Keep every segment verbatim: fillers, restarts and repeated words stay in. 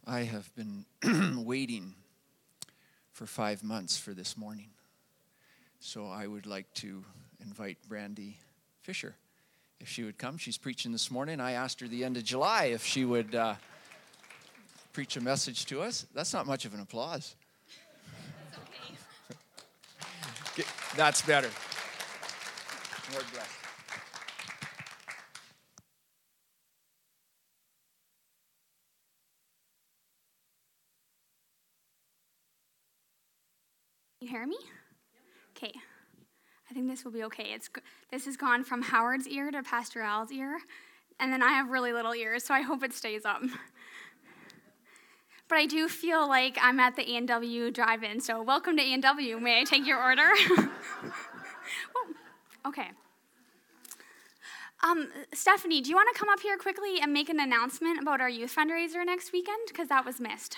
I have been waiting for five months for this morning. So I would like to invite Brandy Fisher, if she would come. She's preaching this morning. I asked her the end of July if she would uh, preach a message to us. That's not much of an applause. That's okay. That's better. Lord bless. You hear me? Okay. I think this will be okay. It's This has gone from Howard's ear to Pastor Al's ear, and then I have really little ears, so I hope it stays up. But I do feel like I'm at the A and W drive-in, so welcome to A and W. May I take your order? Okay. Um, Stephanie, do you want to come up here quickly and make an announcement about our youth fundraiser next weekend? Because that was missed.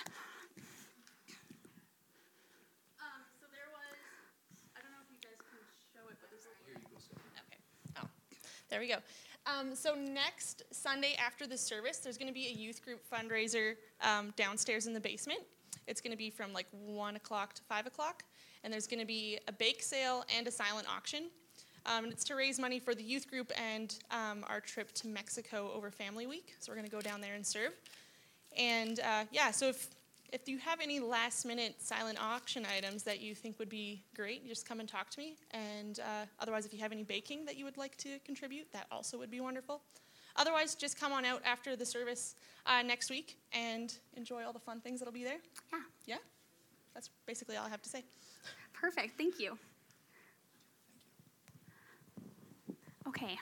There we go. Um, so next Sunday after the service, there's going to be a youth group fundraiser um, downstairs in the basement. It's going to be from like one o'clock to five o'clock. And there's going to be a bake sale and a silent auction. Um, and it's to raise money for the youth group and um, our trip to Mexico over Family Week. So we're going to go down there and serve. And uh, yeah, so if If you have any last-minute silent auction items that you think would be great, you just come and talk to me. And uh, otherwise, if you have any baking that you would like to contribute, that also would be wonderful. Otherwise, just come on out after the service uh, next week and enjoy all the fun things that'll be there. Yeah. Yeah? That's basically all I have to say. Perfect. Thank you. Okay.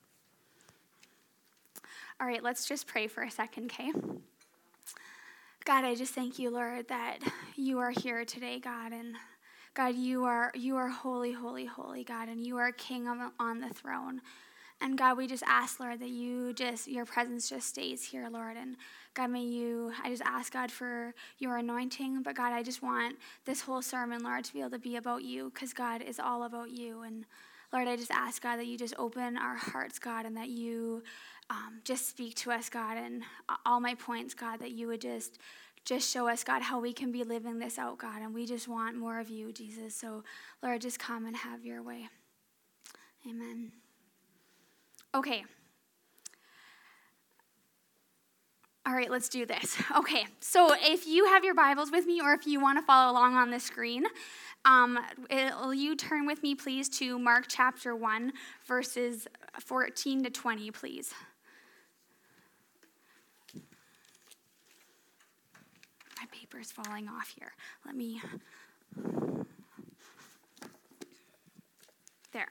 All right, let's just pray for a second, okay? God, I just thank you, Lord, that you are here today, God, and God, you are you are holy, holy, holy, God, and you are King on, on the throne. And God, we just ask, Lord, that you just, your presence just stays here, Lord, and God, may you, I just ask, God, for your anointing, but God, I just want this whole sermon, Lord, to be able to be about you, because God is all about you, and Lord, I just ask, God, that you just open our hearts, God, and that you um, just speak to us, God, and all my points, God, that you would just just show us, God, how we can be living this out, God, and we just want more of you, Jesus. So, Lord, just come and have your way. Amen. Okay. All right, let's do this. Okay, so if you have your Bibles with me, or if you want to follow along on the screen, um, will you turn with me, please, to Mark chapter one, verses fourteen to twenty, please. My paper's falling off here. Let me... There.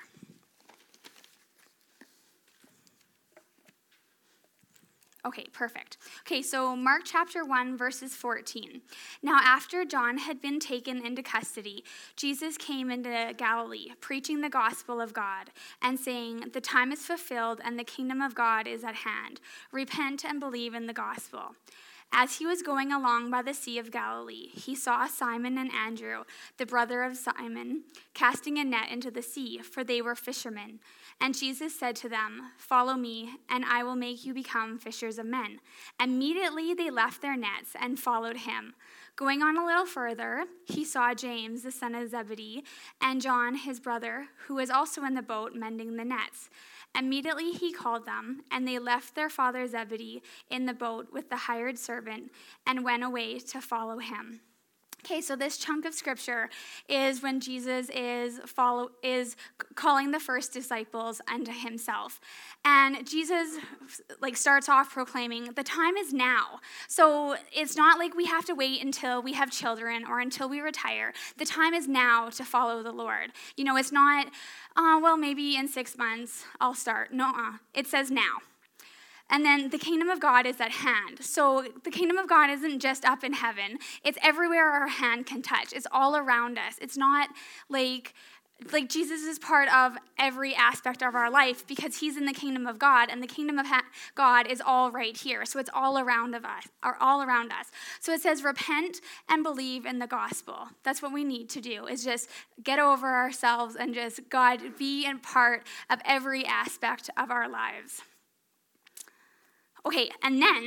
Okay, perfect. Okay, so Mark chapter one, verses fourteen. Now, after John had been taken into custody, Jesus came into Galilee, preaching the gospel of God, and saying, "The time is fulfilled, and the kingdom of God is at hand. Repent and believe in the gospel." As he was going along by the Sea of Galilee, he saw Simon and Andrew, the brother of Simon, casting a net into the sea, for they were fishermen. And Jesus said to them, "Follow me, and I will make you become fishers of men." Immediately they left their nets and followed him. Going on a little further, he saw James, the son of Zebedee, and John, his brother, who was also in the boat mending the nets. Immediately he called them, and they left their father Zebedee in the boat with the hired servant and went away to follow him. Okay, so this chunk of scripture is when Jesus is follow is calling the first disciples unto himself. And Jesus like starts off proclaiming, the time is now. So it's not like we have to wait until we have children or until we retire. The time is now to follow the Lord. You know, it's not, uh, well, maybe in six months I'll start. No, it says now. And then the kingdom of God is at hand. So the kingdom of God isn't just up in heaven. It's everywhere our hand can touch. It's all around us. It's not like, like Jesus is part of every aspect of our life because he's in the kingdom of God, and the kingdom of ha- God is all right here. So it's all around of us, or all around us. So it says repent and believe in the gospel. That's what we need to do, is just get over ourselves and just, God, be in part of every aspect of our lives. Okay, and then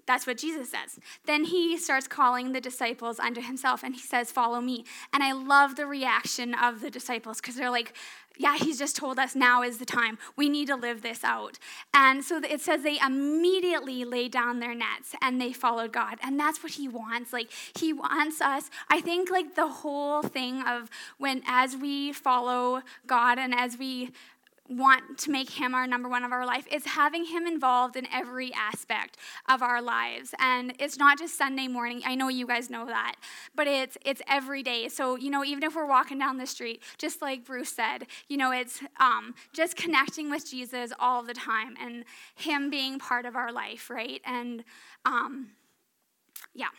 That's what Jesus says. Then he starts calling the disciples unto himself, and he says, follow me. And I love the reaction of the disciples, because they're like, yeah, he's just told us now is the time. We need to live this out. And so it says they immediately laid down their nets and they followed God. And that's what he wants. Like, he wants us. I think like the whole thing of when, as we follow God and as we want to make him our number one of our life, is having him involved in every aspect of our lives. And it's not just Sunday morning. I know you guys know that, but it's it's every day. So, you know, even if we're walking down the street, just like Bruce said, you know, it's um, just connecting with Jesus all the time and him being part of our life, right? And um, yeah.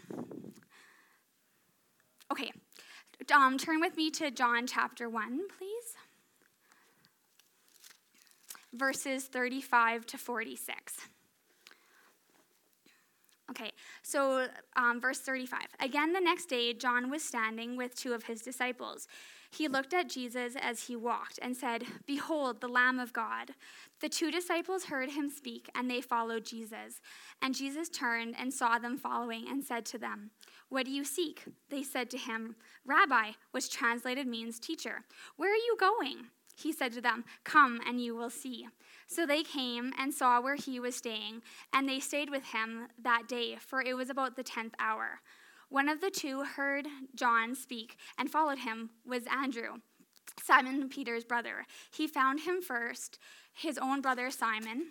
Okay. Um, turn with me to John chapter one, please. Verses thirty-five to forty-six. Okay, so um, verse thirty-five. Again, the next day, John was standing with two of his disciples. He looked at Jesus as he walked and said, behold, the Lamb of God. The two disciples heard him speak, and they followed Jesus. And Jesus turned and saw them following and said to them, what do you seek? They said to him, Rabbi, which translated means teacher. Where are you going? He said to them, come and you will see. So they came and saw where he was staying, and they stayed with him that day, for it was about the tenth hour. One of the two heard John speak and followed him was Andrew, Simon Peter's brother. He found him first, his own brother Simon,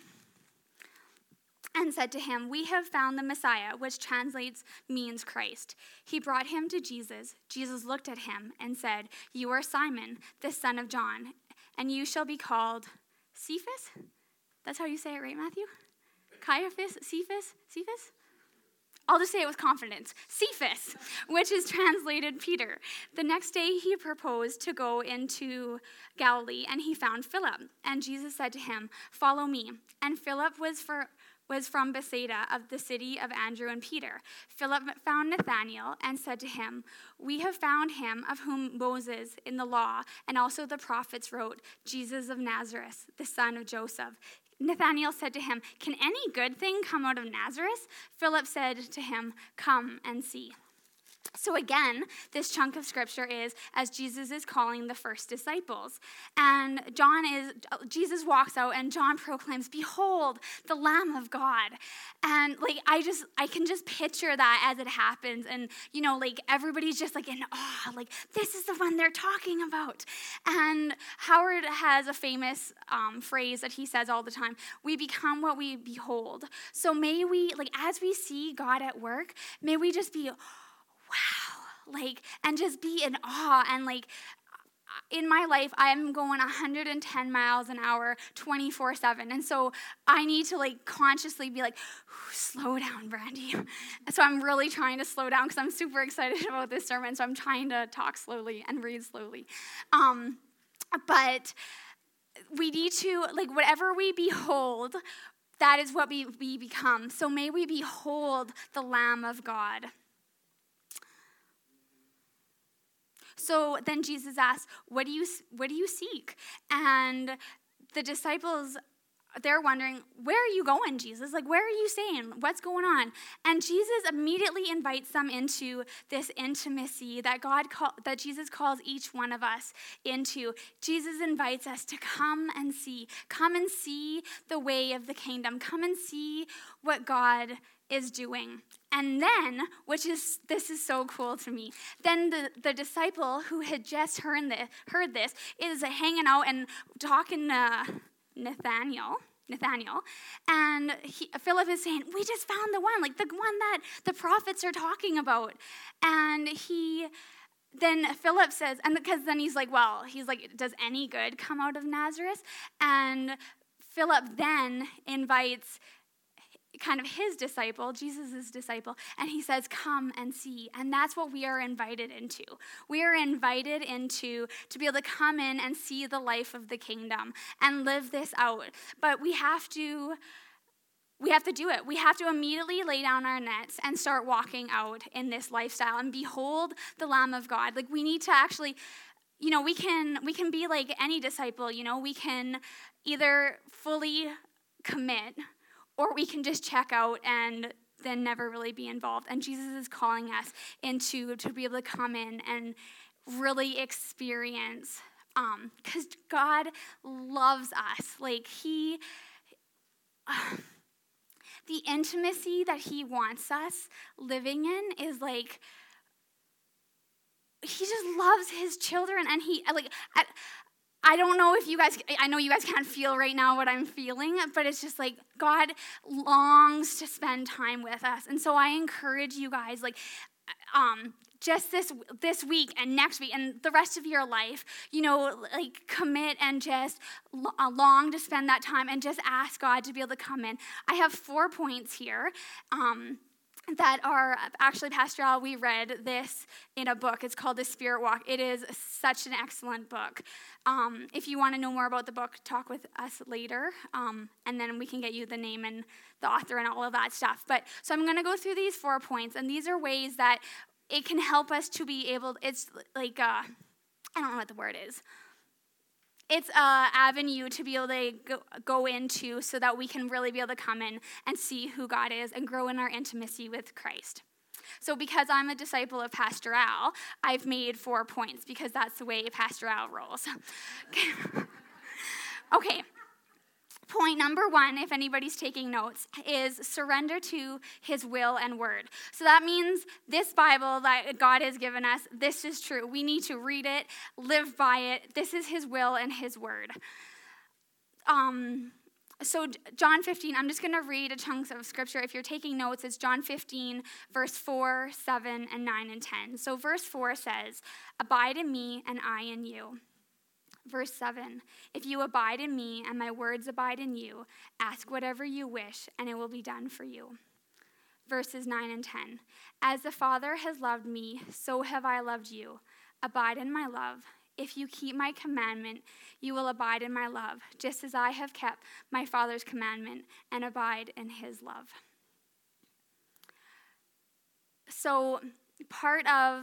and said to him, we have found the Messiah, which translates means Christ. He brought him to Jesus. Jesus looked at him and said, you are Simon, the son of John, and you shall be called Cephas? That's how you say it, right, Matthew? Caiaphas? Cephas? Cephas? I'll just say it with confidence. Cephas, which is translated Peter. The next day he proposed to go into Galilee, and he found Philip. And Jesus said to him, follow me. And Philip was for... was from Bethsaida of the city of Andrew and Peter. Philip found Nathanael and said to him, we have found him of whom Moses in the law and also the prophets wrote, Jesus of Nazareth, the son of Joseph. Nathanael said to him, can any good thing come out of Nazareth? Philip said to him, come and see. So again, this chunk of scripture is as Jesus is calling the first disciples. And John is, Jesus walks out and John proclaims, behold, the Lamb of God. And like, I just, I can just picture that as it happens. And, you know, like everybody's just like in awe, like this is the one they're talking about. And Howard has a famous um, phrase that he says all the time, we become what we behold. So may we, like as we see God at work, may we just be wow, like, and just be in awe. And like, in my life, I'm going one hundred ten miles an hour, twenty-four seven. And so I need to like consciously be like, slow down, Brandy. And so I'm really trying to slow down because I'm super excited about this sermon. So I'm trying to talk slowly and breathe slowly. Um, but we need to, like, whatever we behold, that is what we, we become. So may we behold the Lamb of God. So then Jesus asked, what do you what do you seek? And the disciples, they're wondering, where are you going, Jesus? Like, where are you staying? What's going on? And Jesus immediately invites them into this intimacy that God call, that Jesus calls each one of us into. Jesus invites us to come and see. Come and see the way of the kingdom. Come and see what God is doing. And then, which is, this is so cool to me, then the, the disciple who had just heard this, heard this is hanging out and talking to Nathanael, Nathanael, and he, Philip is saying, we just found the one, like the one that the prophets are talking about. And he, then Philip says, and because then he's like, well, he's like, does any good come out of Nazareth? And Philip then invites kind of his disciple, Jesus' disciple, and he says, come and see. And that's what we are invited into. We are invited into to be able to come in and see the life of the kingdom and live this out. But we have to, we have to do it. We have to immediately lay down our nets and start walking out in this lifestyle and behold the Lamb of God. Like we need to actually, you know, we can we can be like any disciple, you know, we can either fully commit or we can just check out and then never really be involved. And Jesus is calling us into to be able to come in and really experience, um, because God loves us. Like he, uh, the intimacy that he wants us living in is like, he just loves his children. And he, like, I, I don't know if you guys, I know you guys can't feel right now what I'm feeling, but it's just like God longs to spend time with us. And so I encourage you guys, like, um, just this this week and next week and the rest of your life, you know, like commit and just long to spend that time and just ask God to be able to come in. I have four points here. Um, that are actually, Pastor Al, we read this in a book. It's called The Spirit Walk. It is such an excellent book. Um, if you want to know more about the book, talk with us later, um, and then we can get you the name and the author and all of that stuff. But so I'm going to go through these four points, and these are ways that it can help us to be able, it's like, uh, I don't know what the word is. It's an avenue to be able to go, go into so that we can really be able to come in and see who God is and grow in our intimacy with Christ. So because I'm a disciple of Pastor Al, I've made four points because that's the way Pastor Al rolls. Okay. Point number one, if anybody's taking notes, is surrender to his will and word. So that means this Bible that God has given us, this is true. We need to read it, live by it. This is his will and his word. Um, so John fifteen, I'm just going to read a chunk of scripture. If you're taking notes, it's John fifteen, verse four, seven, and nine, and ten. So verse four says, abide in me and I in you. Verse seven, if you abide in me and my words abide in you, ask whatever you wish and it will be done for you. Verses nine and ten, as the Father has loved me, so have I loved you. Abide in my love. If you keep my commandment, you will abide in my love, just as I have kept my Father's commandment and abide in his love. So part of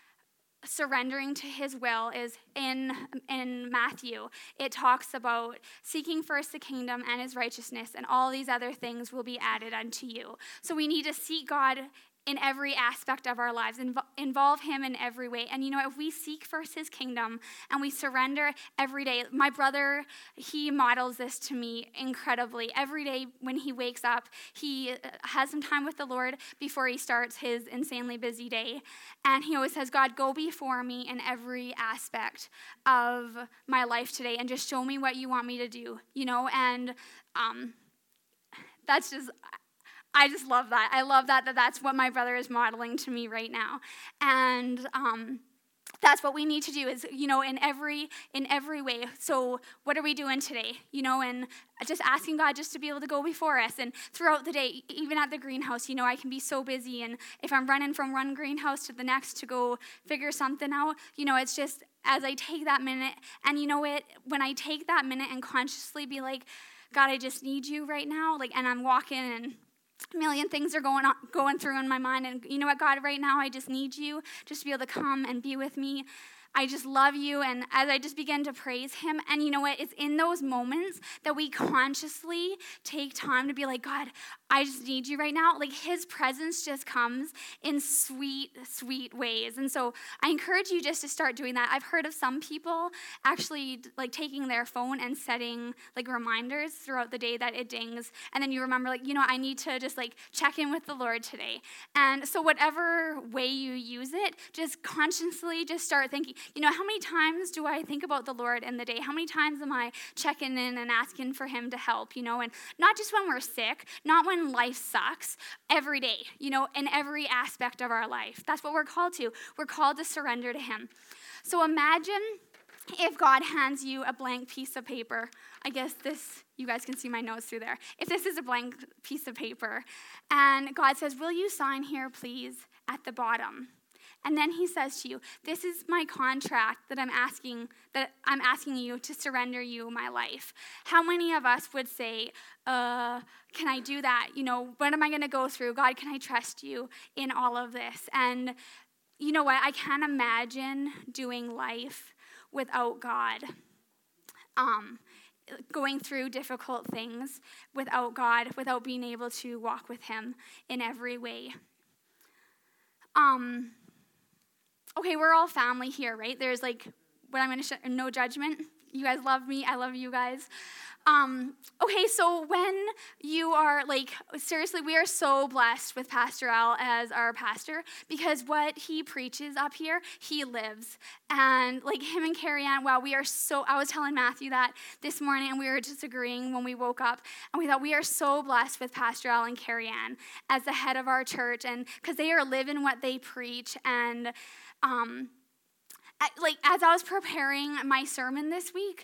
surrendering to his will is in in Matthew. It talks about seeking first the kingdom and his righteousness, and all these other things will be added unto you. So we need to seek God in every aspect of our lives, inv- involve him in every way. And you know, if we seek first his kingdom and we surrender every day, my brother, he models this to me incredibly. Every day when he wakes up, he has some time with the Lord before he starts his insanely busy day. And he always says, God, go before me in every aspect of my life today and just show me what you want me to do, you know? And um, that's just... I just love that. I love that, that that's what my brother is modeling to me right now. And um, that's what we need to do is, you know, in every in every way. So what are we doing today? You know, and just asking God just to be able to go before us. And throughout the day, even at the greenhouse, you know, I can be so busy. And if I'm running from one greenhouse to the next to go figure something out, you know, it's just as I take that minute. And you know what? When I take that minute and consciously be like, God, I just need you right now. Like, and I'm walking and a million things are going on, going through in my mind. And you know what, God, right now I just need you just to be able to come and be with me. I just love you. And as I just begin to praise him, and you know what, it's in those moments that we consciously take time to be like, God, I just need you right now. Like his presence just comes in sweet, sweet ways. And so I encourage you just to start doing that. I've heard of some people actually like taking their phone and setting like reminders throughout the day that it dings. And then you remember like, you know, I need to just like check in with the Lord today. And so whatever way you use it, just consciously just start thinking, you know, how many times do I think about the Lord in the day? How many times am I checking in and asking for him to help, you know? And not just when we're sick, not when life sucks, every day, you know, in every aspect of our life. That's what we're called to. We're called to surrender to him. So imagine if God hands you a blank piece of paper. I guess this, you guys can see my notes through there. If this is a blank piece of paper, and God says, will you sign here, please, at the bottom? And then he says to you, this is my contract that I'm asking that I'm asking you to surrender you my life. How many of us would say, uh, can I do that? You know, what am I going to go through? God, can I trust you in all of this? And you know what? I can't imagine doing life without God. Um, going through difficult things without God, without being able to walk with him in every way. Um, okay, we're all family here, right? There's like, what I'm going to show, no judgment. You guys love me. I love you guys. Um, okay, so when you are like, seriously, we are so blessed with Pastor Al as our pastor because what he preaches up here, he lives. And like him and Carrie Ann, wow, we are so, I was telling Matthew that this morning and we were just agreeing when we woke up and we thought we are so blessed with Pastor Al and Carrie Ann as the head of our church and because they are living what they preach and um, like as I was preparing my sermon this week,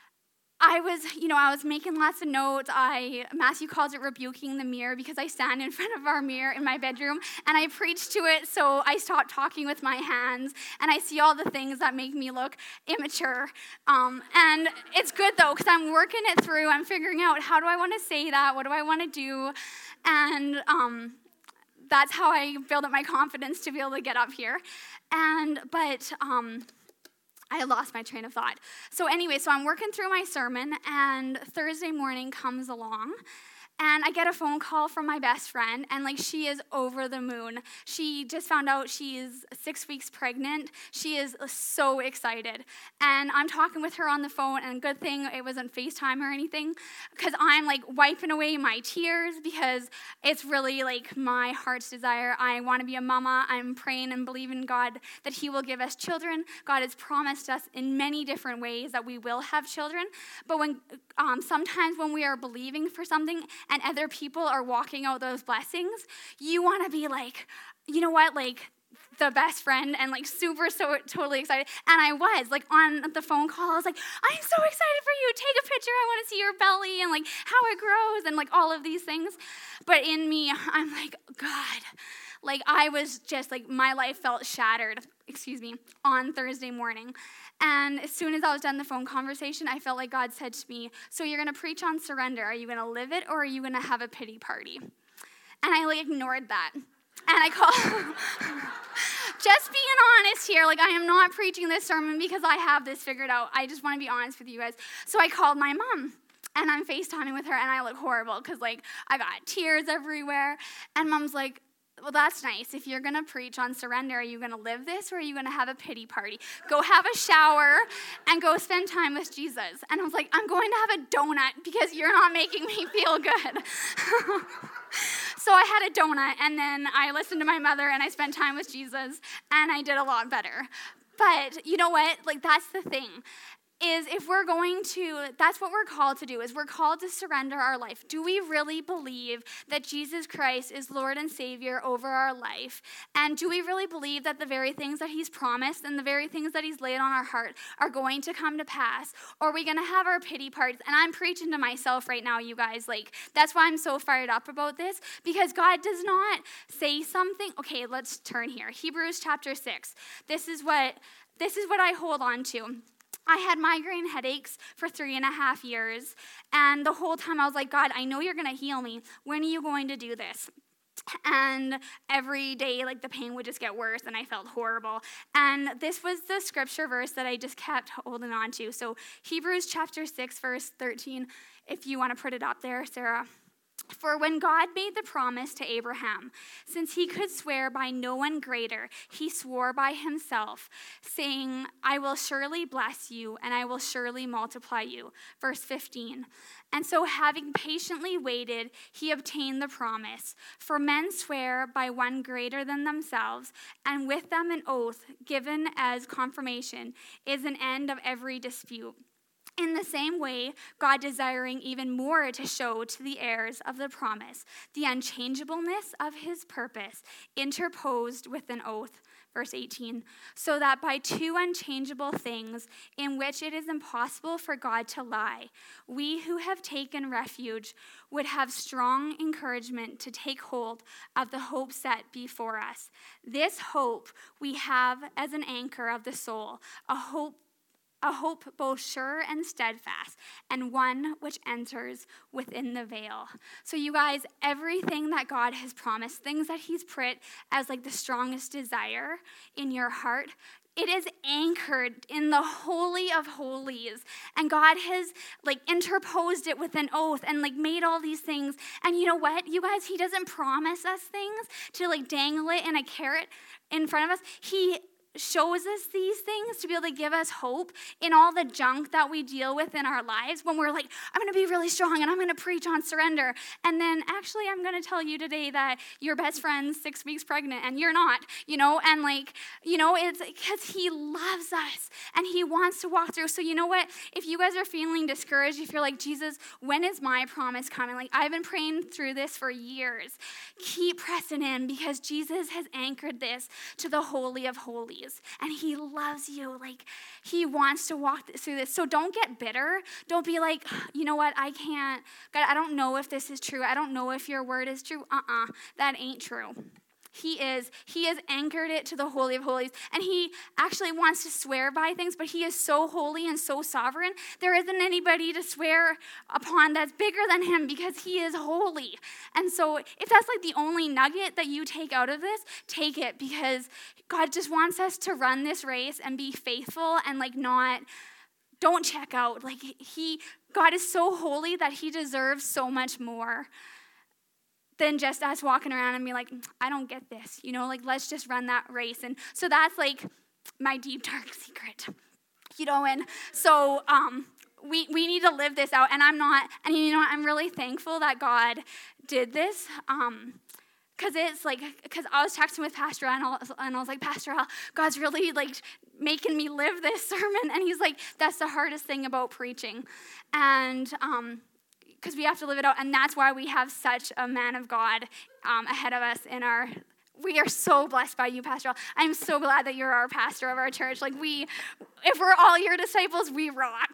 I was, you know, I was making lots of notes. I, Matthew calls it rebuking the mirror because I stand in front of our mirror in my bedroom and I preach to it. So I stop talking with my hands and I see all the things that make me look immature. Um, and it's good though, because I'm working it through. I'm figuring out how do I want to say that? What do I want to do? And um, that's how I build up my confidence to be able to get up here. And, but, um, I lost my train of thought. So anyway, so I'm working through my sermon, and Thursday morning comes along, and I get a phone call from my best friend, and like she is over the moon. She just found out she is six weeks pregnant. She is so excited. And I'm talking with her on the phone, and good thing it wasn't FaceTime or anything, because I'm like wiping away my tears because it's really like my heart's desire. I want to be a mama. I'm praying and believing God that he will give us children. God has promised us in many different ways that we will have children. But when um, sometimes when we are believing for something and other people are walking out those blessings, you want to be like, you know what, like the best friend and like super, so totally excited. And I was like on the phone call, I was like, I'm so excited for you. Take a picture. I want to see your belly and like how it grows and like all of these things. But in me, I'm like, God, like I was just like, my life felt shattered, excuse me, on Thursday morning. And as soon as I was done the phone conversation, I felt like God said to me, so you're going to preach on surrender. Are you going to live it or are you going to have a pity party? And I like ignored that. And I called, just being honest here, like I am not preaching this sermon because I have this figured out. I just want to be honest with you guys. So I called my mom. And I'm FaceTiming with her and I look horrible because like I got tears everywhere. And mom's like, well, that's nice. If you're going to preach on surrender, are you going to live this or are you going to have a pity party? Go have a shower and go spend time with Jesus. And I was like, I'm going to have a donut because you're not making me feel good. So I had a donut and then I listened to my mother and I spent time with Jesus and I did a lot better. But you know what? Like that's the thing. Is if we're going to, that's what we're called to do, is we're called to surrender our life. Do we really believe that Jesus Christ is Lord and Savior over our life? And do we really believe that the very things that he's promised and the very things that he's laid on our heart are going to come to pass? Or are we going to have our pity parties? And I'm preaching to myself right now, you guys. Like, that's why I'm so fired up about this, because God does not say something. Okay, let's turn here. Hebrews chapter six. This is what, this is what I hold on to. I had migraine headaches for three and a half years, and the whole time I was like, God, I know you're going to heal me. When are you going to do this? And every day, like, the pain would just get worse, and I felt horrible. And this was the scripture verse that I just kept holding on to. So Hebrews chapter six, verse thirteen, if you want to put it up there, Sarah. For when God made the promise to Abraham, since he could swear by no one greater, he swore by himself, saying, I will surely bless you, and I will surely multiply you. Verse fifteen. And so having patiently waited, he obtained the promise. For men swear by one greater than themselves, and with them an oath given as confirmation is an end of every dispute. In the same way, God desiring even more to show to the heirs of the promise the unchangeableness of his purpose, interposed with an oath, verse eighteen, so that by two unchangeable things in which it is impossible for God to lie, we who have taken refuge would have strong encouragement to take hold of the hope set before us. This hope we have as an anchor of the soul, a hope a hope both sure and steadfast, and one which enters within the veil. So you guys, everything that God has promised, things that he's put as like the strongest desire in your heart, it is anchored in the Holy of Holies. And God has like interposed it with an oath and like made all these things. And you know what, you guys, he doesn't promise us things to like dangle it in a carrot in front of us. He shows us these things to be able to give us hope in all the junk that we deal with in our lives when we're like, I'm going to be really strong and I'm going to preach on surrender. And then actually I'm going to tell you today that your best friend's six weeks pregnant and you're not, you know, and like, you know, it's because he loves us and he wants to walk through. So you know what, if you guys are feeling discouraged, if you're like, Jesus, when is my promise coming? Like I've been praying through this for years. Keep pressing in because Jesus has anchored this to the Holy of Holies. And he loves you. Like, he wants to walk through this. So don't get bitter. Don't be like, you know what, I can't. God, I don't know if this is true. I don't know if your word is true. Uh-uh, that ain't true. He is. He has anchored it to the Holy of Holies. And he actually wants to swear by things, but he is so holy and so sovereign. There isn't anybody to swear upon that's bigger than him because he is holy. And so if that's like the only nugget that you take out of this, take it because God just wants us to run this race and be faithful and like not, don't check out. Like he, God is so holy that he deserves so much more than just us walking around and be like, I don't get this, you know, like let's just run that race. And so that's like my deep dark secret, you know, and so um, we we need to live this out. And I'm not, and you know, I'm really thankful that God did this. Um, Because it's like, because I was texting with Pastor Al, and I was, and I was like, Pastor Al, God's really like making me live this sermon. And he's like, that's the hardest thing about preaching. And um, because we have to live it out. And that's why we have such a man of God um, ahead of us in our, we are so blessed by you, Pastor Al. I'm so glad that you're our pastor of our church. Like we, if we're all your disciples, we rock.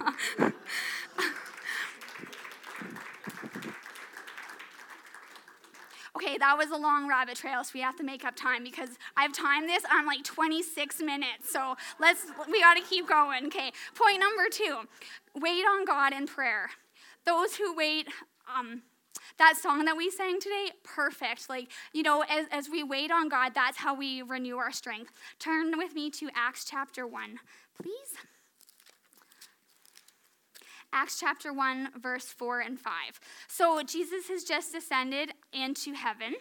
Okay, that was a long rabbit trail, so we have to make up time because I've timed this on like twenty-six minutes. So let's, we got to keep going. Okay, point number two, wait on God in prayer. Those who wait, um, that song that we sang today, perfect. Like, you know, as, as we wait on God, that's how we renew our strength. Turn with me to Acts chapter one, please. Acts chapter one, verse four and five. So Jesus has just ascended into heaven.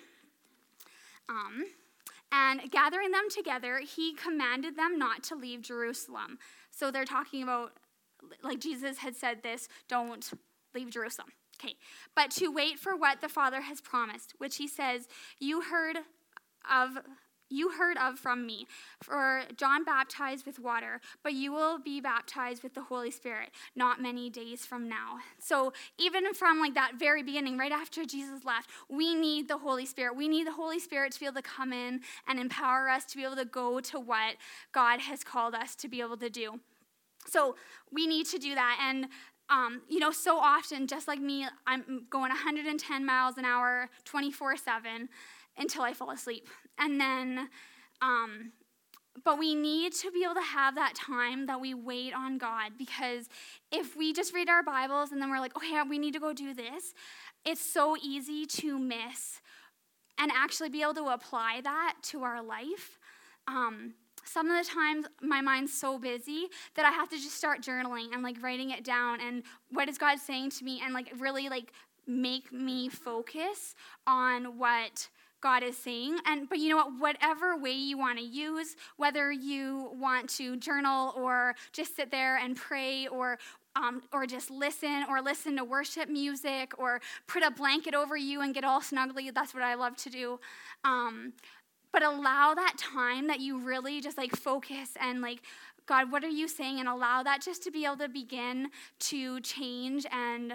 Um, and gathering them together, he commanded them not to leave Jerusalem. So they're talking about, like Jesus had said this, don't leave Jerusalem. Okay, but to wait for what the Father has promised, which he says, you heard of You heard of from me, for John baptized with water, but you will be baptized with the Holy Spirit not many days from now. So even from like that very beginning, right after Jesus left, we need the Holy Spirit. We need the Holy Spirit to be able to come in and empower us to be able to go to what God has called us to be able to do. So we need to do that. And Um, you know, so often, just like me, I'm going one hundred ten miles an hour, twenty-four seven, until I fall asleep. And then, um, but we need to be able to have that time that we wait on God, because if we just read our Bibles and then we're like, okay, we need to go do this, it's so easy to miss and actually be able to apply that to our life. Um, Some of the times my mind's so busy that I have to just start journaling and like writing it down and what is God saying to me and like really like make me focus on what God is saying. And but you know what, whatever way you want to use, whether you want to journal or just sit there and pray or um, or just listen or listen to worship music or put a blanket over you and get all snuggly, that's what I love to do. Um, But allow that time that you really just like focus and like, God, what are you saying? And allow that just to be able to begin to change and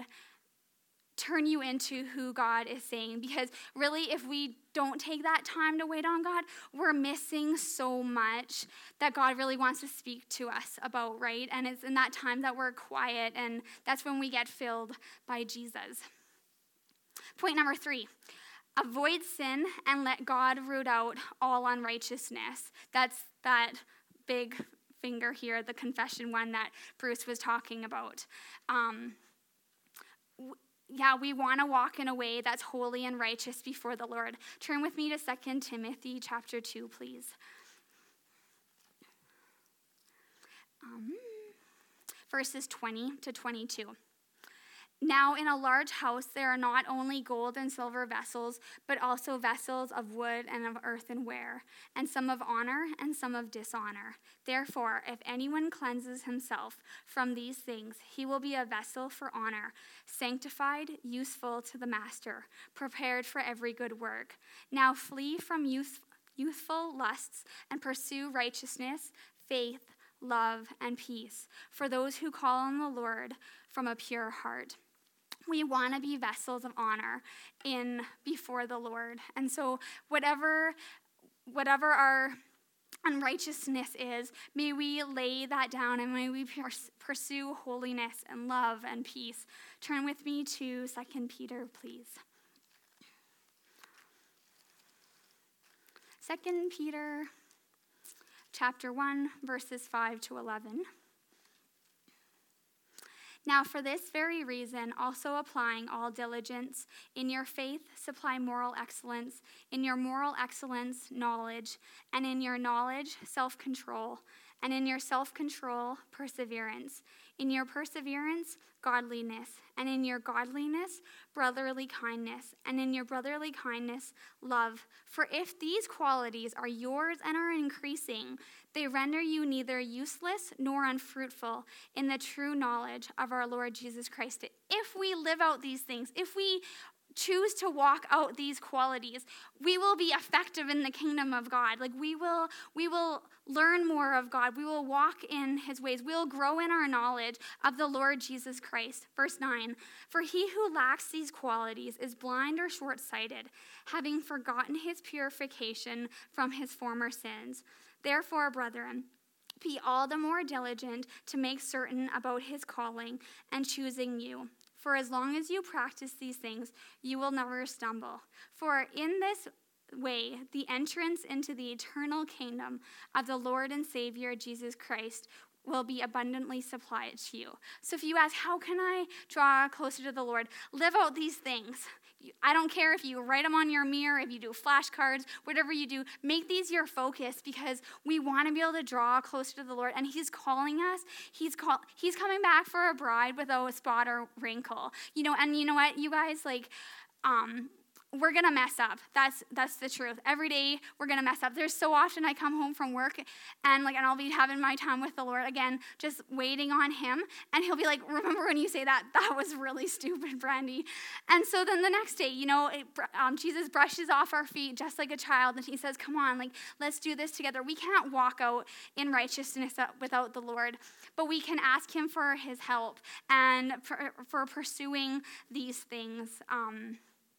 turn you into who God is saying. Because really, if we don't take that time to wait on God, we're missing so much that God really wants to speak to us about, right? And it's in that time that we're quiet, and that's when we get filled by Jesus. Point number three. Avoid sin and let God root out all unrighteousness. That's that big finger here, the confession one that Bruce was talking about. Um, w- yeah, we want to walk in a way that's holy and righteous before the Lord. Turn with me to Second Timothy chapter two, please. Um, verses twenty to twenty-two. Now in a large house there are not only gold and silver vessels, but also vessels of wood and of earthenware, and some of honor and some of dishonor. Therefore, if anyone cleanses himself from these things, he will be a vessel for honor, sanctified, useful to the master, prepared for every good work. Now flee from youth, youthful lusts and pursue righteousness, faith, love, and peace for those who call on the Lord from a pure heart. We want to be vessels of honor in before the Lord. And so whatever whatever our unrighteousness is, may we lay that down and may we pursue holiness and love and peace. Turn with me to Second Peter, please. Second Peter chapter one, verses five to eleven. Now, for this very reason, also applying all diligence, in your faith supply moral excellence, in your moral excellence, knowledge, and in your knowledge, self-control, and in your self-control, perseverance, in your perseverance, godliness, and in your godliness, brotherly kindness, and in your brotherly kindness, love. For if these qualities are yours and are increasing, they render you neither useless nor unfruitful in the true knowledge of our Lord Jesus Christ. If we live out these things, if we choose to walk out these qualities, we will be effective in the kingdom of God. Like we will, we will learn more of God. We will walk in his ways. We'll grow in our knowledge of the Lord Jesus Christ. Verse nine, for he who lacks these qualities is blind or short-sighted, having forgotten his purification from his former sins. Therefore, brethren, be all the more diligent to make certain about his calling and choosing you. For as long as you practice these things, you will never stumble. For in this way, the entrance into the eternal kingdom of the Lord and Savior Jesus Christ will be abundantly supplied to you. So if you ask, how can I draw closer to the Lord? Live out these things. I don't care if you write them on your mirror, if you do flashcards, whatever you do, make these your focus because we want to be able to draw closer to the Lord. And he's calling us. He's call, He's coming back for a bride without a spot or wrinkle. You know, and you know what, you guys, like, um, we're going to mess up. That's that's the truth. Every day we're going to mess up. There's so often I come home from work and like and I'll be having my time with the Lord again, just waiting on him. And he'll be like, remember when you say that? That was really stupid, Brandy. And so then the next day, you know, it, um, Jesus brushes off our feet just like a child. And he says, come on, like, let's do this together. We can't walk out in righteousness without the Lord, but we can ask him for his help and for, for pursuing these things. Um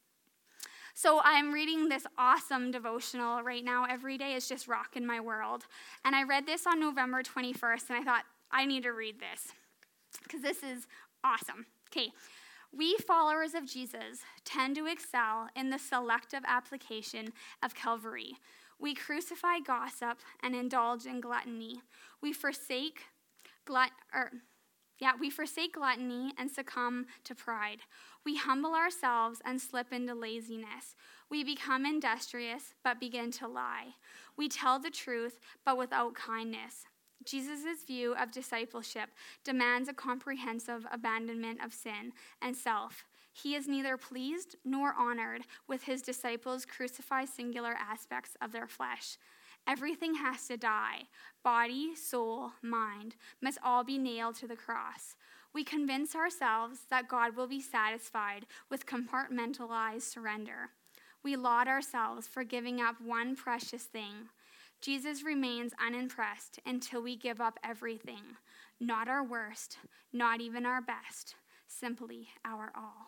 So I'm reading this awesome devotional right now. Every day is just rocking my world. And I read this on November twenty-first, and I thought, I need to read this because this is awesome. Okay, we followers of Jesus tend to excel in the selective application of Calvary. We crucify gossip and indulge in gluttony. We forsake glut or Yeah, we forsake gluttony and succumb to pride. We humble ourselves and slip into laziness. We become industrious but begin to lie. We tell the truth but without kindness. Jesus' view of discipleship demands a comprehensive abandonment of sin and self. He is neither pleased nor honored with his disciples crucify singular aspects of their flesh. Everything has to die. Body, soul, mind must all be nailed to the cross. We convince ourselves that God will be satisfied with compartmentalized surrender. We laud ourselves for giving up one precious thing. Jesus remains unimpressed until we give up everything, not our worst, not even our best, simply our all.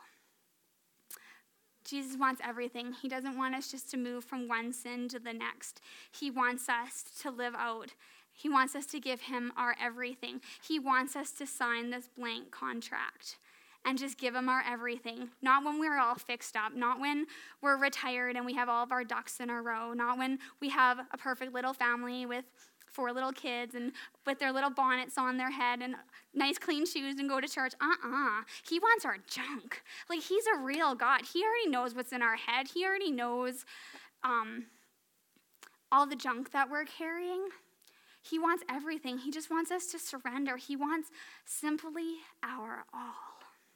Jesus wants everything. He doesn't want us just to move from one sin to the next. He wants us to live out. He wants us to give him our everything. He wants us to sign this blank contract and just give him our everything. Not when we're all fixed up, not when we're retired and we have all of our ducks in a row, not when we have a perfect little family with for little kids and with their little bonnets on their head and nice clean shoes and go to church. Uh-uh. He wants our junk. Like, he's a real God. He already knows what's in our head. He already knows um, all the junk that we're carrying. He wants everything. He just wants us to surrender. He wants simply our all.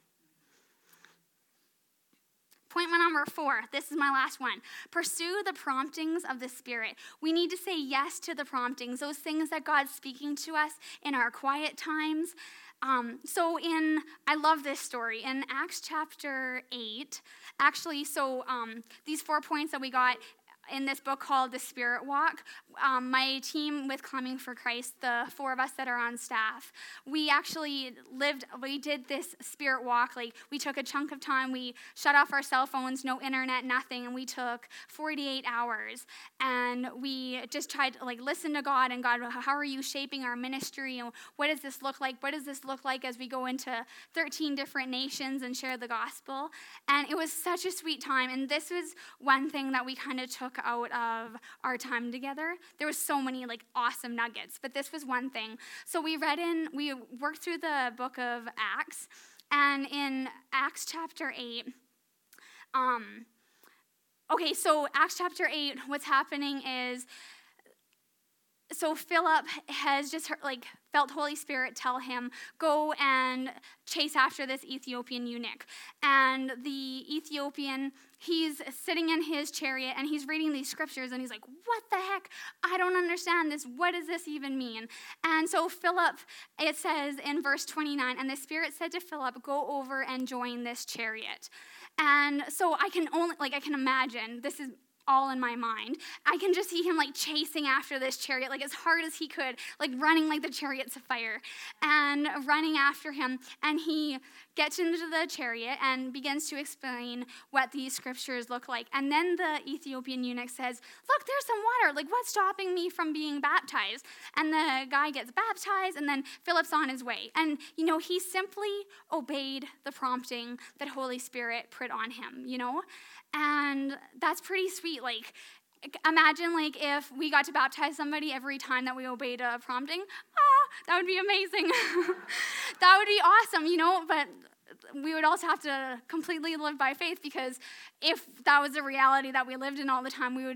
Point number four, this is my last one. Pursue the promptings of the Spirit. We need to say yes to the promptings, those things that God's speaking to us in our quiet times. Um, so in, I love this story, in Acts chapter eight, actually, so um, these four points that we got in this book called The Spirit Walk, um, my team with Climbing for Christ, the four of us that are on staff, we actually lived, we did this Spirit Walk. Like, we took a chunk of time, we shut off our cell phones, no internet, nothing, and we took forty-eight hours, and we just tried to, like, listen to God, and God, how are you shaping our ministry, and what does this look like? What does this look like as we go into thirteen different nations and share the gospel? And it was such a sweet time, and this was one thing that we kind of took out of our time together. There was so many like awesome nuggets, but this was one thing. So we read in, we worked through the book of Acts, and in Acts chapter eight, um, okay, so Acts chapter eight, what's happening is, so Philip has just heard, like felt Holy Spirit tell him, go and chase after this Ethiopian eunuch. And the Ethiopian, he's sitting in his chariot and he's reading these scriptures and he's like, what the heck? I don't understand this. What does this even mean? And so Philip, it says in verse twenty-nine, and the Spirit said to Philip, go over and join this chariot. And so I can only, like I can imagine, this is all in my mind. I can just see him like chasing after this chariot, like as hard as he could, like running like the chariots of fire and running after him. And he gets into the chariot and begins to explain what these scriptures look like. And then the Ethiopian eunuch says, look, there's some water. Like, what's stopping me from being baptized? And the guy gets baptized, and then Philip's on his way. And, you know, he simply obeyed the prompting that Holy Spirit put on him, you know? And that's pretty sweet. Like, imagine like if we got to baptize somebody every time that we obeyed a prompting. Oh, that would be amazing. That would be awesome, you know, but we would also have to completely live by faith, because if that was a reality that we lived in all the time, we would,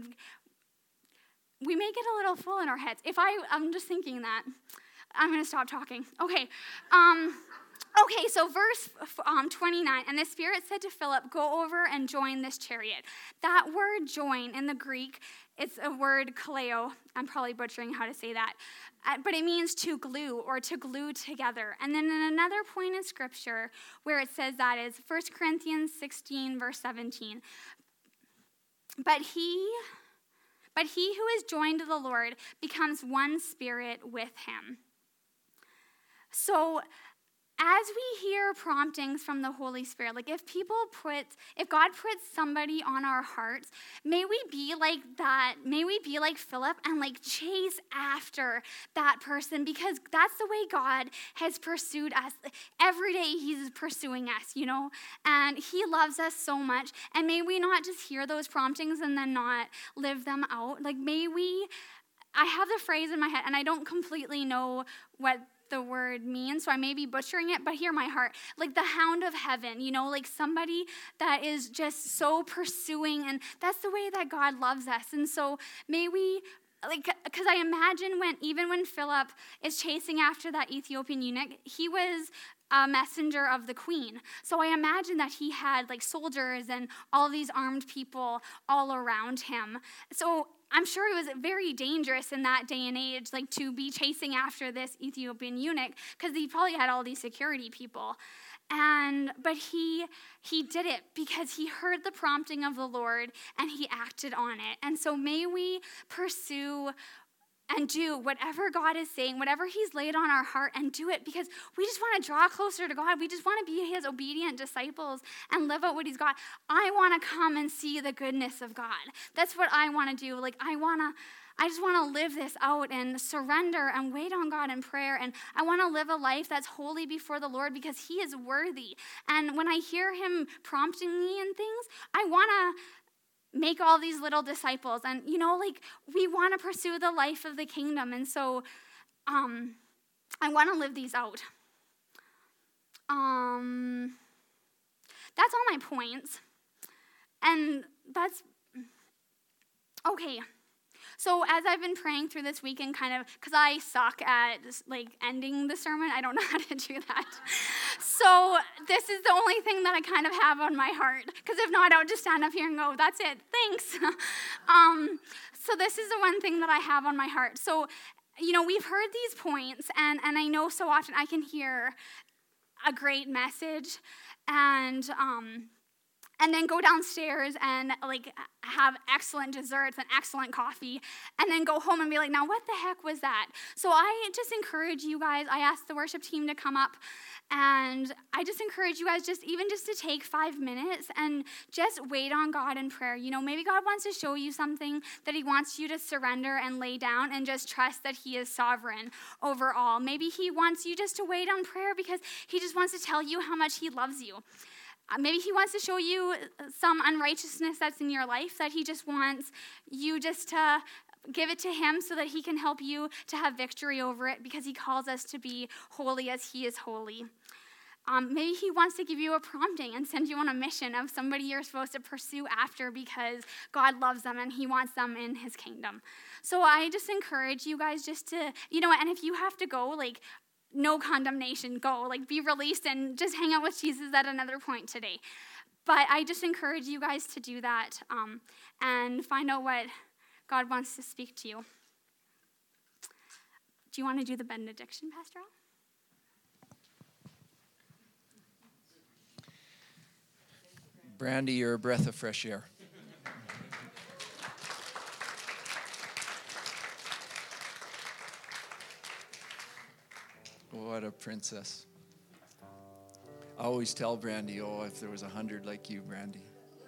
we may get a little full in our heads. If I, I'm just thinking that. I'm going to stop talking. Okay. Um, Okay, so verse um, twenty-nine, and the Spirit said to Philip, go over and join this chariot. That word join in the Greek, it's a word kaleo. I'm probably butchering how to say that. Uh, but it means to glue or to glue together. And then in another point in Scripture where it says that is First Corinthians sixteen, verse seventeen. But he, but he who is joined to the Lord becomes one spirit with him. So as we hear promptings from the Holy Spirit, like if people put, if God puts somebody on our hearts, may we be like that, may we be like Philip and like chase after that person, because that's the way God has pursued us. Every day he's pursuing us, you know, and he loves us so much. And may we not just hear those promptings and then not live them out. Like may we, I have the phrase in my head and I don't completely know what the word means, so I may be butchering it, but hear my heart. Like the hound of heaven, you know, like somebody that is just so pursuing, and that's the way that God loves us. And so may we, like, because I imagine when, even when Philip is chasing after that Ethiopian eunuch, he was a messenger of the queen. So I imagine that he had like soldiers and all these armed people all around him. So I'm sure it was very dangerous in that day and age, like to be chasing after this Ethiopian eunuch, because he probably had all these security people. And but he he did it because he heard the prompting of the Lord and he acted on it. And so may we pursue and do whatever God is saying, whatever he's laid on our heart, and do it, because we just want to draw closer to God. We just want to be his obedient disciples and live out what he's got. I want to come and see the goodness of God. That's what I want to do. Like I want to, I just want to live this out and surrender and wait on God in prayer. And I want to live a life that's holy before the Lord, because he is worthy. And when I hear him prompting me in things, I want to make all these little disciples. And, you know, like, we want to pursue the life of the kingdom. And so um, I want to live these out. Um, that's all my points. And that's, okay. So as I've been praying through this weekend, kind of, because I suck at, like, ending the sermon. I don't know how to do that. So this is the only thing that I kind of have on my heart. Because if not, I would just stand up here and go, that's it, thanks. um, so this is the one thing that I have on my heart. So, you know, we've heard these points, and, and I know so often I can hear a great message, and um, and then go downstairs and, like, have excellent desserts and excellent coffee, and then go home and be like, now what the heck was that? So I just encourage you guys, I asked the worship team to come up, and I just encourage you guys just even just to take five minutes and just wait on God in prayer. You know, maybe God wants to show you something that he wants you to surrender and lay down and just trust that he is sovereign over all. Maybe he wants you just to wait on prayer because he just wants to tell you how much he loves you. Uh, maybe he wants to show you some unrighteousness that's in your life that he just wants you just to give it to him so that he can help you to have victory over it because he calls us to be holy as he is holy. Um, maybe he wants to give you a prompting and send you on a mission of somebody you're supposed to pursue after because God loves them and he wants them in his kingdom. So I just encourage you guys just to, you know, and if you have to go, like, no condemnation, go, like, be released and just hang out with Jesus at another point today. But I just encourage you guys to do that um, and find out what God wants to speak to you. Do you want to do the benediction, Pastor Al? Brandy, you're a breath of fresh air. What a princess. I always tell Brandy, oh, if there was a hundred like you, Brandy.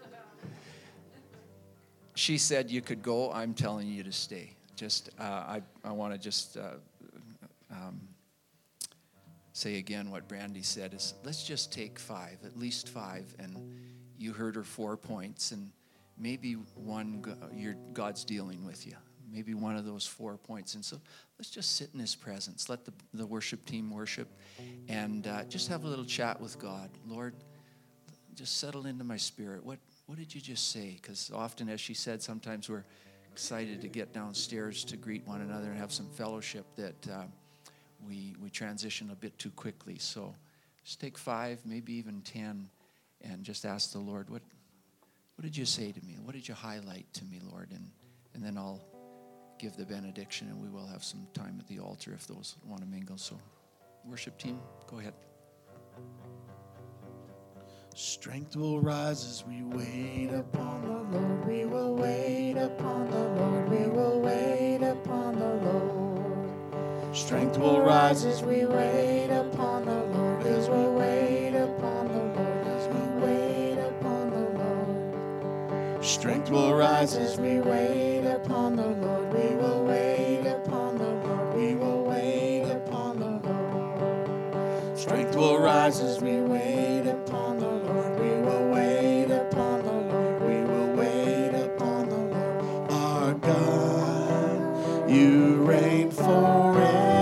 She said you could go. I'm telling you to stay. Just, uh, I, I want to just uh, um, say again what Brandy said is, let's just take five, at least five, and you heard her four points, and maybe one, your God's dealing with you. Maybe one of those four points. And so let's just sit in his presence. Let the, the worship team worship and uh, just have a little chat with God. Lord, just settle into my spirit. What what did you just say? Because often, as she said, sometimes we're excited to get downstairs to greet one another and have some fellowship that uh, we, we transition a bit too quickly. So just take five, maybe even ten, and just ask the Lord, what what did you say to me? What did you highlight to me, Lord? And and then I'll give the benediction, and we will have some time at the altar if those want to mingle. So, worship team, go ahead. Strength will rise as we wait upon the Lord. We will wait upon the Lord. We will wait upon the Lord. Strength will rise as we wait upon the Lord. As we wait upon the Lord. As we wait upon the Lord. Strength will rise as we wait upon the Lord. We will wait upon the Lord. We will wait upon the Lord. Strength will rise as we wait upon the Lord. We will wait upon the Lord. We will wait upon the Lord. Our God, you reign forever.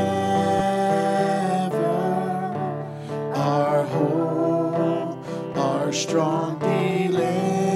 Our hope, our strong deliverer.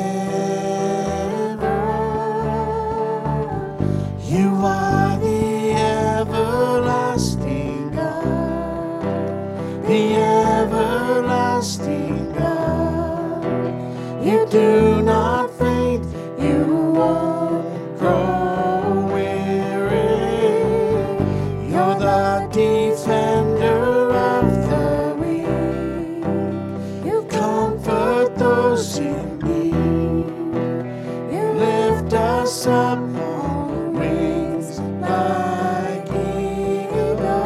You are the everlasting God, the everlasting God. You do not faint, you won't grow weary. You're the defender of the weak. You comfort those in need. You lift us up on wings like eagles.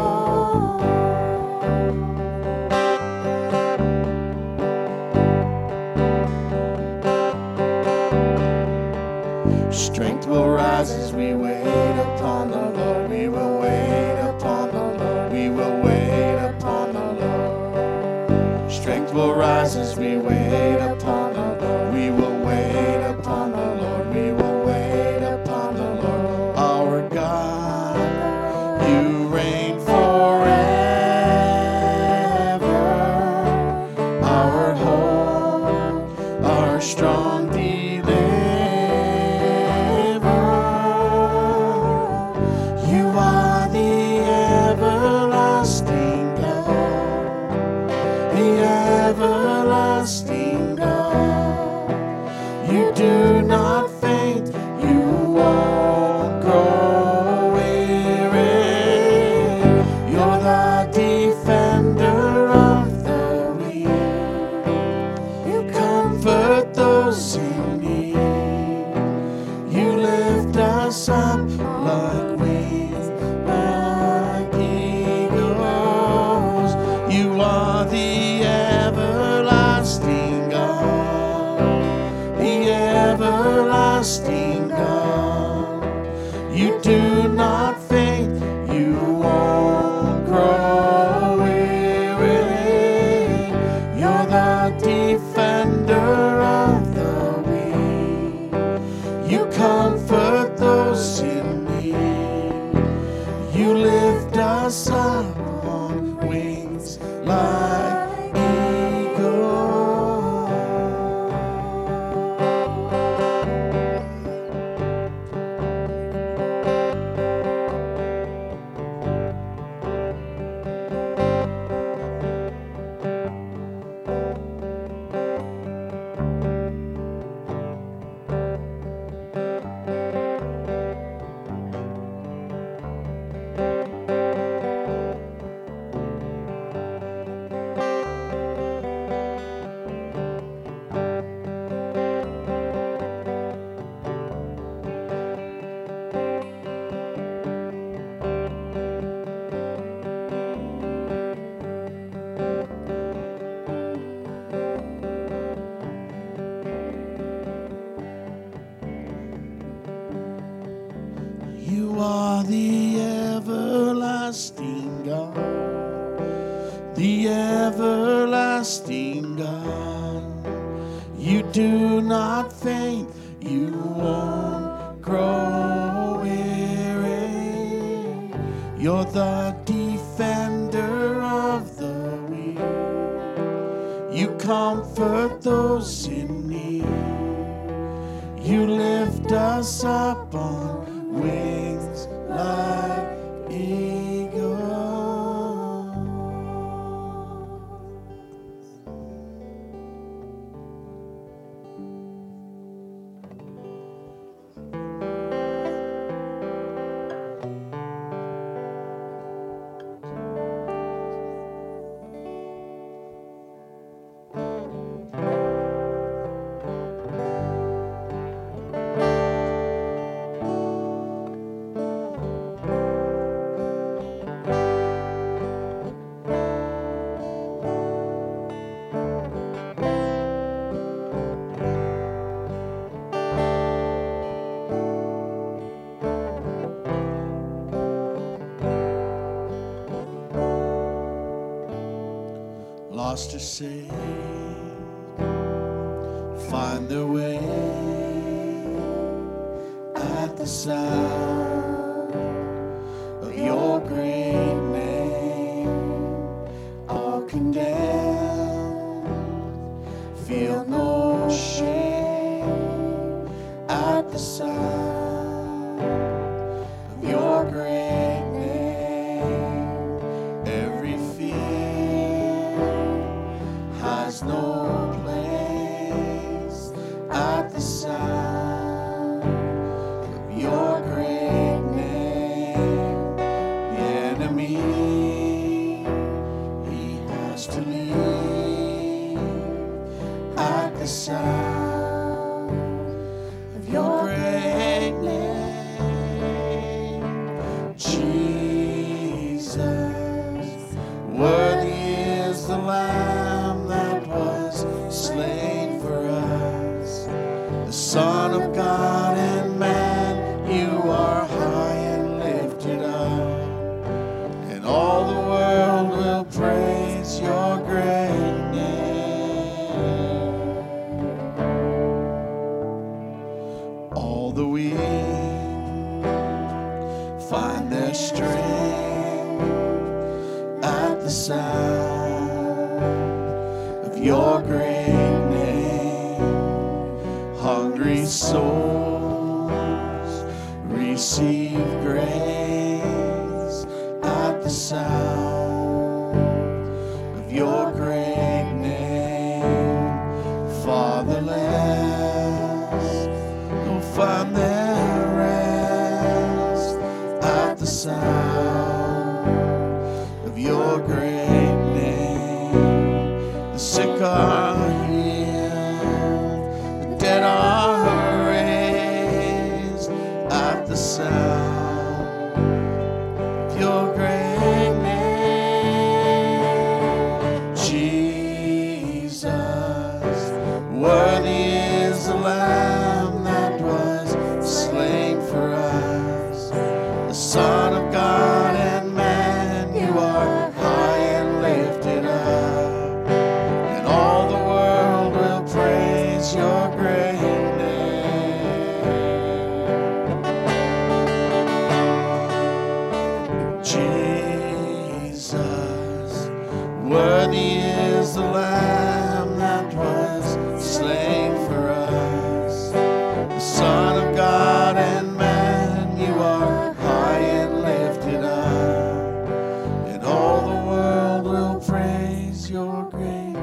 Strength will rise as we wait upon the Lord. We will wait upon the Lord. We will wait upon the Lord. Strength will rise as we wait upon the Lord. We will wait upon the Lord. We us up like wings, like eagles. You are the everlasting God, the everlasting God. You do not faint, you won't grow weary. You're the defender of the weak. You comfort those in need. You lift us up on wings like eagles. You are the everlasting God, the everlasting God. You do not faint, you won't grow weary. You're the defender of the weak. You comfort those in need. You lift us up on wings like eagles. Lost or saved, find their way at the sound of your great name. All condemned, feel no shame at the sound of your great name. Every fear has no place at the sound of your great name. The enemy, he has to leave at the sound of your great name. Jesus, worthy is the Lamb that was slain for us, the Son of God and man. You are high and lifted up, and all the world will praise your great name. All the weak find their strength at the sound of your great name. Hungry souls receive grace at the sound of your great name. Fatherless will find their rest at the sound of your great name. The sick are healed, the dead are raised at the the sound of your great name. Jesus, worthy is the Lamb that was slain for us. The Son of God and man, you are high and lifted up, and all the world will praise your great name. Jesus, worthy is the Lamb that was slain for us. The Son of God and man, you are high and lifted up, and all the world will praise your great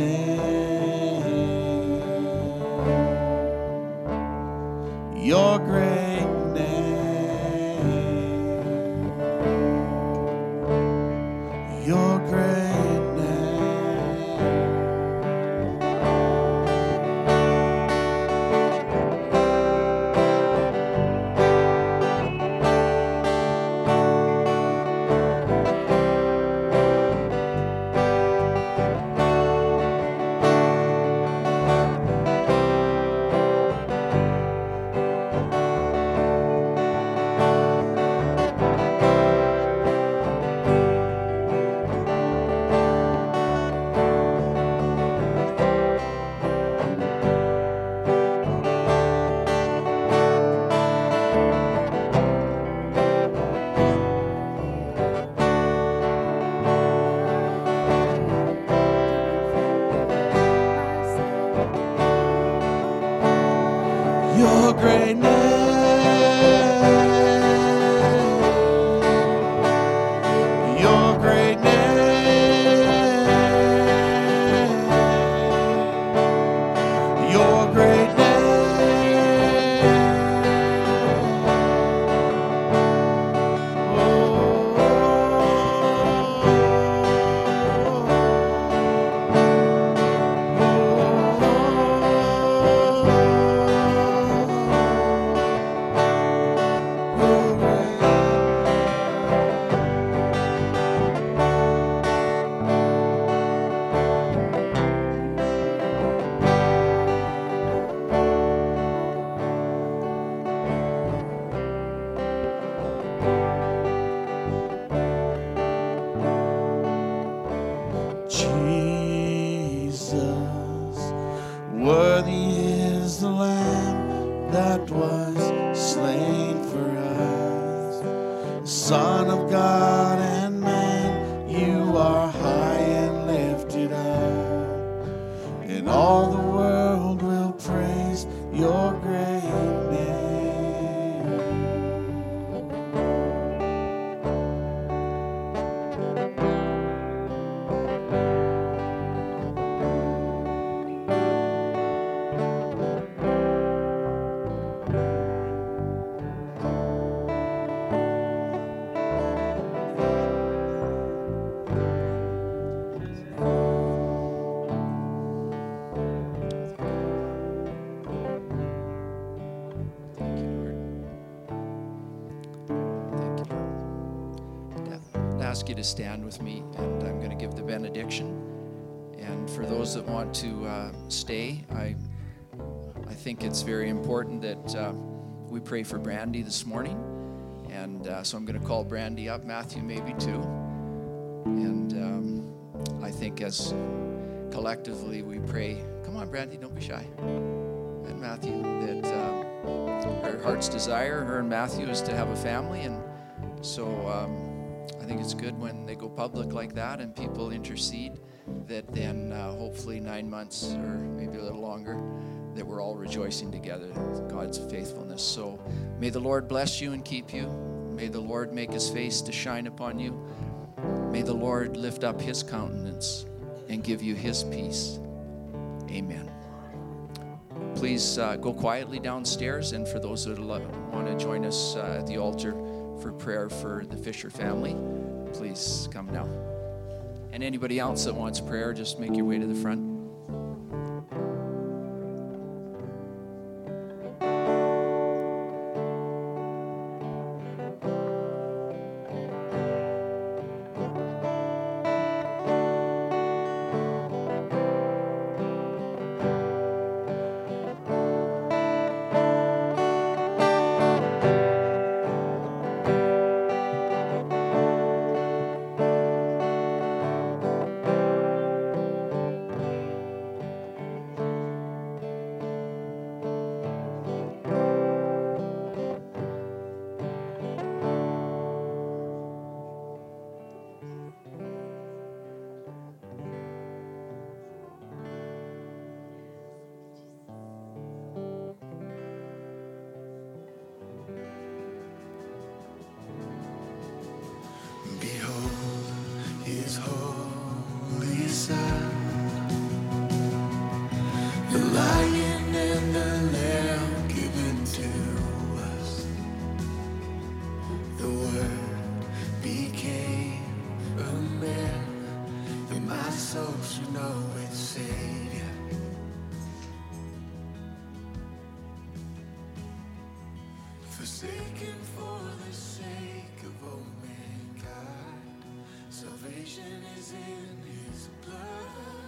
name. Your great name. Your great name. Your great name. Your great name. Your great Jesus, worthy is the Lamb that was slain for us. Son of God and man, you are high and lifted up, and all the world will praise your great name. Thank you, Lord. Thank you, Lord. I'll ask you to stand with me, and I'm going to give the benediction. And for those that want to uh, stay, I I think it's very important that uh, we pray for Brandy this morning. And uh, so I'm going to call Brandy up, Matthew maybe too. And um, I think as collectively we pray, come on, Brandy, don't be shy. And Matthew, that uh, her heart's desire, her and Matthew, is to have a family. And so um, I think it's good when they go public like that and people intercede, that then uh, hopefully nine months or maybe a little longer, that we're all rejoicing together, God's faithfulness. So may the Lord bless you and keep you. May the Lord make his face to shine upon you. May the Lord lift up his countenance and give you his peace. Amen. Please uh, go quietly downstairs, and for those that want to join us uh, at the altar for prayer for the Fisher family, please come now. And anybody else that wants prayer, just make your way to the front. holy Son, the Lion and the Lamb given to us. The Word became a man, that my soul should know its Savior. Forsaken for the sake of all mankind, salvation is in His blood.